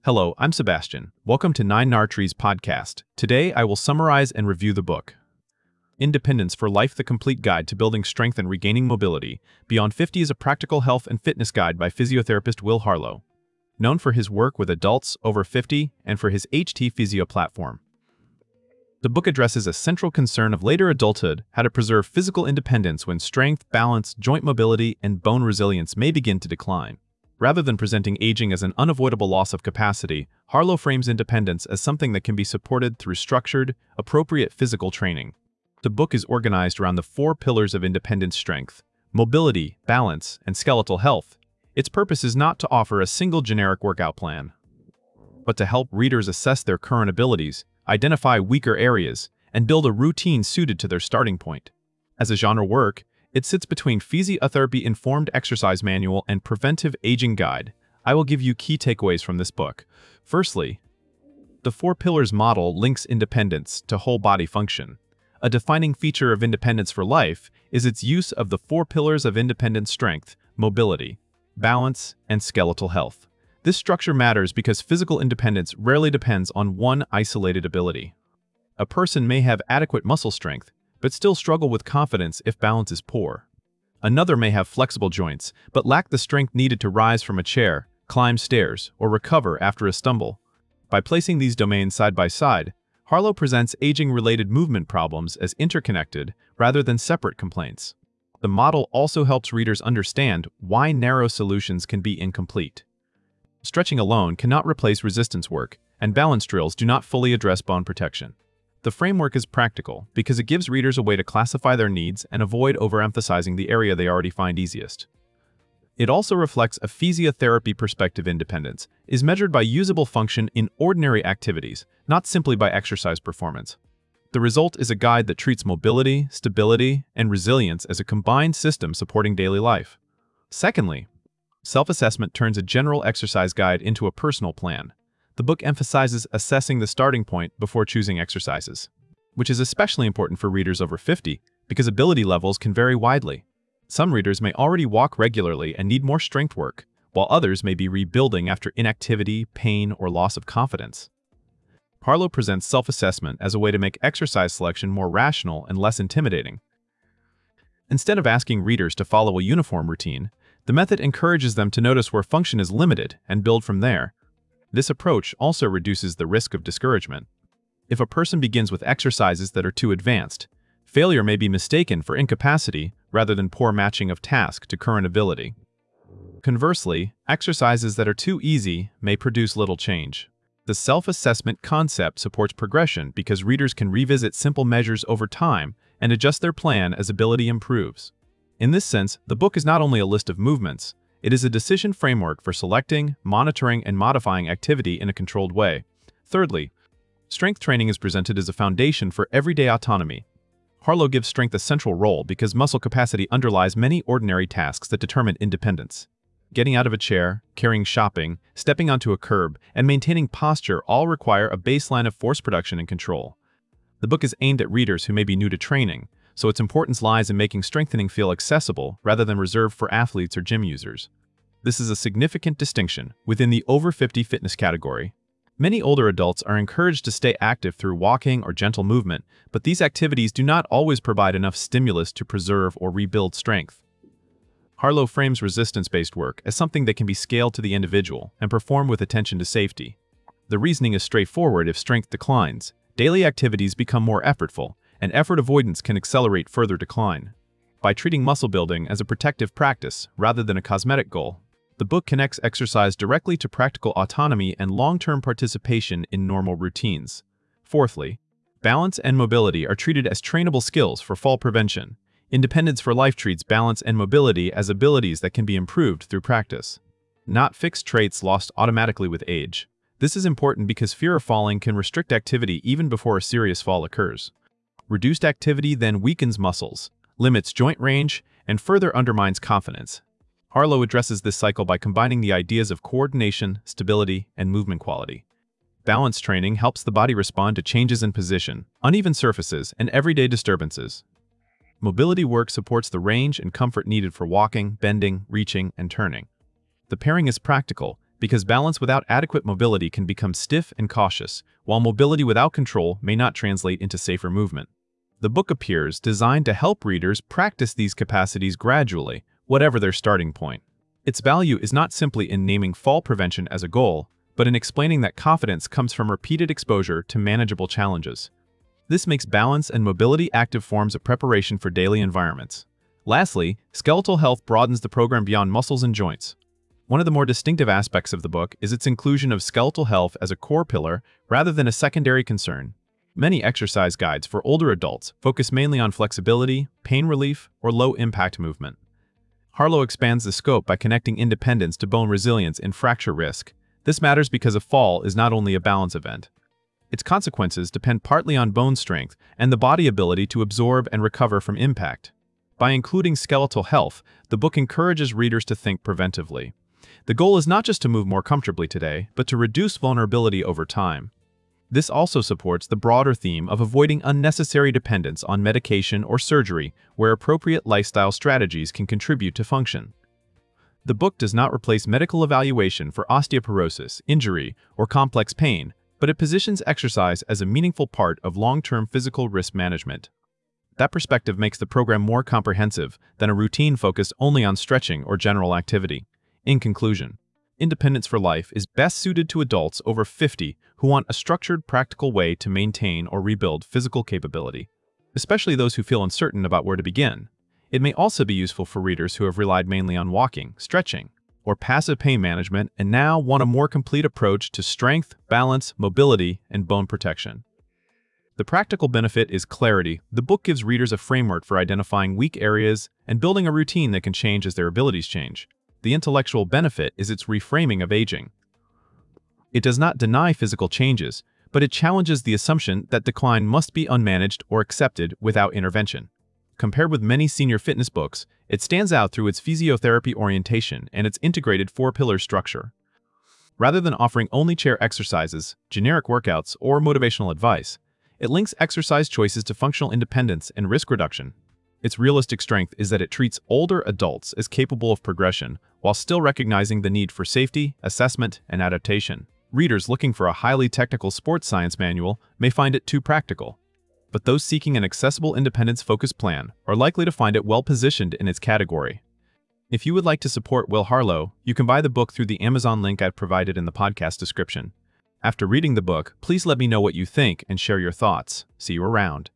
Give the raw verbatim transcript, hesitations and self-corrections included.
Hello, I'm Sebastian. Welcome to Nine Nartree's podcast. Today, I will summarize and review the book, Independence for Life, the Complete Guide to Building Strength and Regaining Mobility. Beyond fifty is a practical health and fitness guide by physiotherapist Will Harlow, known for his work with adults over fifty and for his H T Physio platform. The book addresses a central concern of later adulthood: how to preserve physical independence when strength, balance, joint mobility, and bone resilience may begin to decline. Rather than presenting aging as an unavoidable loss of capacity, Harlow frames independence as something that can be supported through structured, appropriate physical training. The book is organized around the four pillars of independent strength: mobility, balance, and skeletal health. Its purpose is not to offer a single generic workout plan, but to help readers assess their current abilities, identify weaker areas, and build a routine suited to their starting point. As a genre work, it sits between physiotherapy-informed exercise manual and preventive aging guide. I will give you key takeaways from this book. Firstly, the Four Pillars model links independence to whole body function. A defining feature of Independence for Life is its use of the four pillars of independent strength: mobility, balance, and skeletal health. This structure matters because physical independence rarely depends on one isolated ability. A person may have adequate muscle strength, but still struggle with confidence if balance is poor. Another may have flexible joints, but lack the strength needed to rise from a chair, climb stairs, or recover after a stumble. By placing these domains side by side, Harlow presents aging-related movement problems as interconnected rather than separate complaints. The model also helps readers understand why narrow solutions can be incomplete. Stretching alone cannot replace resistance work, and balance drills do not fully address bone protection. The framework is practical because it gives readers a way to classify their needs and avoid overemphasizing the area they already find easiest. It also reflects a physiotherapy perspective. Independence is measured by usable function in ordinary activities, not simply by exercise performance. The result is a guide that treats mobility, stability, and resilience as a combined system supporting daily life. Secondly, self-assessment turns a general exercise guide into a personal plan. The book emphasizes assessing the starting point before choosing exercises, which is especially important for readers over fifty because ability levels can vary widely. Some readers may already walk regularly and need more strength work, while others may be rebuilding after inactivity, pain, or loss of confidence. Harlow presents self-assessment as a way to make exercise selection more rational and less intimidating. Instead of asking readers to follow a uniform routine, the method encourages them to notice where function is limited and build from there. This approach also reduces the risk of discouragement. If a person begins with exercises that are too advanced, failure may be mistaken for incapacity rather than poor matching of task to current ability. Conversely, exercises that are too easy may produce little change. The self-assessment concept supports progression because readers can revisit simple measures over time and adjust their plan as ability improves. In this sense, the book is not only a list of movements, it is a decision framework for selecting, monitoring, and modifying activity in a controlled way. Thirdly, strength training is presented as a foundation for everyday autonomy. Harlow gives strength a central role because muscle capacity underlies many ordinary tasks that determine independence. Getting out of a chair, carrying shopping, stepping onto a curb, and maintaining posture all require a baseline of force production and control. The book is aimed at readers who may be new to training, so its importance lies in making strengthening feel accessible rather than reserved for athletes or gym users. This is a significant distinction within the over fifty fitness category. Many older adults are encouraged to stay active through walking or gentle movement, but these activities do not always provide enough stimulus to preserve or rebuild strength. Harlow frames resistance-based work as something that can be scaled to the individual and performed with attention to safety. The reasoning is straightforward: if strength declines, daily activities become more effortful, and effort avoidance can accelerate further decline. By treating muscle building as a protective practice rather than a cosmetic goal, the book connects exercise directly to practical autonomy and long-term participation in normal routines. Fourthly, balance and mobility are treated as trainable skills for fall prevention. Independence for Life treats balance and mobility as abilities that can be improved through practice, not fixed traits lost automatically with age. This is important because fear of falling can restrict activity even before a serious fall occurs. Reduced activity then weakens muscles, limits joint range, and further undermines confidence. Harlow addresses this cycle by combining the ideas of coordination, stability, and movement quality. Balance training helps the body respond to changes in position, uneven surfaces, and everyday disturbances. Mobility work supports the range and comfort needed for walking, bending, reaching, and turning. The pairing is practical because balance without adequate mobility can become stiff and cautious, while mobility without control may not translate into safer movement. The book appears designed to help readers practice these capacities gradually, whatever their starting point. Its value is not simply in naming fall prevention as a goal, but in explaining that confidence comes from repeated exposure to manageable challenges. This makes balance and mobility active forms of preparation for daily environments. Lastly, skeletal health broadens the program beyond muscles and joints. One of the more distinctive aspects of the book is its inclusion of skeletal health as a core pillar rather than a secondary concern. Many exercise guides for older adults focus mainly on flexibility, pain relief, or low-impact movement. Harlow expands the scope by connecting independence to bone resilience and fracture risk. This matters because a fall is not only a balance event. Its consequences depend partly on bone strength and the body ability to absorb and recover from impact. By including skeletal health, the book encourages readers to think preventively. The goal is not just to move more comfortably today, but to reduce vulnerability over time. This also supports the broader theme of avoiding unnecessary dependence on medication or surgery, where appropriate lifestyle strategies can contribute to function. The book does not replace medical evaluation for osteoporosis, injury, or complex pain, but it positions exercise as a meaningful part of long-term physical risk management. That perspective makes the program more comprehensive than a routine focused only on stretching or general activity. In conclusion, Independence for Life is best suited to adults over fifty who want a structured, practical way to maintain or rebuild physical capability, especially those who feel uncertain about where to begin. It may also be useful for readers who have relied mainly on walking, stretching, or passive pain management and now want a more complete approach to strength, balance, mobility, and bone protection. The practical benefit is clarity. The book gives readers a framework for identifying weak areas and building a routine that can change as their abilities change. The intellectual benefit is its reframing of aging. It does not deny physical changes, but it challenges the assumption that decline must be unmanaged or accepted without intervention. Compared with many senior fitness books, it stands out through its physiotherapy orientation and its integrated four-pillar structure. Rather than offering only chair exercises, generic workouts, or motivational advice, it links exercise choices to functional independence and risk reduction. Its realistic strength is that it treats older adults as capable of progression while still recognizing the need for safety, assessment, and adaptation. Readers looking for a highly technical sports science manual may find it too practical, but those seeking an accessible independence-focused plan are likely to find it well-positioned in its category. If you would like to support Will Harlow, you can buy the book through the Amazon link I've provided in the podcast description. After reading the book, please let me know what you think and share your thoughts. See you around.